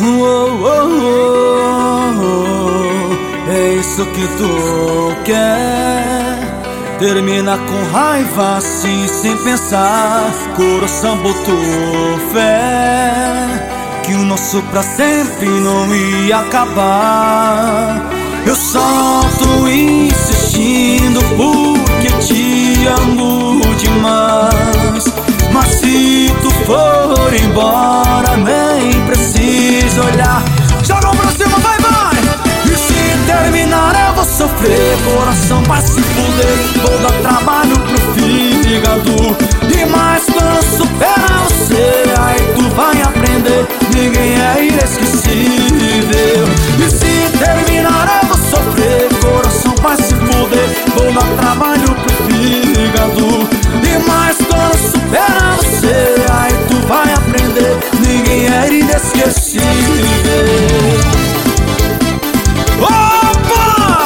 É isso que tu quer? Termina com raiva assim, sem pensar. Coração botou fé que o nosso pra sempre não ia acabar. Eu só tô insistindo porque te amo demais. Mas se tu for embora, nem precisa olhar. Joga pra cima, vai, vai! E se terminar eu vou sofrer. Coração vai se fuder. Vou dar trabalho pro fígado. E mais quando superar você, aí tu vai aprender. Ninguém é inesquecível. E se terminar eu vou sofrer. Coração vai se fuder. Vou dar trabalho pro fígado. E mais quando superar você, aí tu vai aprender. Ninguém é inesquecível. Opa!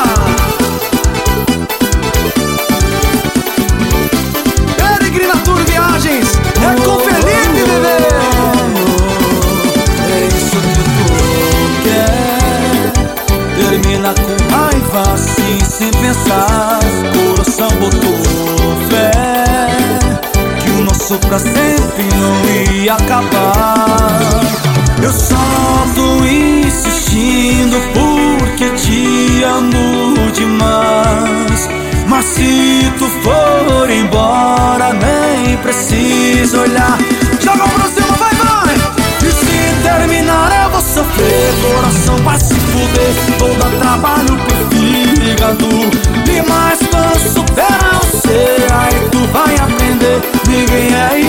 Peregrinatura Viagens é com Felipe, bebê. É isso que tu quer? Termina com raiva assim, sem pensar. Coração botou fé que o nosso pra sempre não ia acabar. Eu só tô insistindo porque te amo demais. Mas se tu for embora, nem precisa olhar. Joga pra cima, vai, vai! E se terminar eu vou sofrer. Coração vai se fuder. Vou dar trabalho pro fígado. E mais quando superar você, aí tu vai aprender. Ninguém é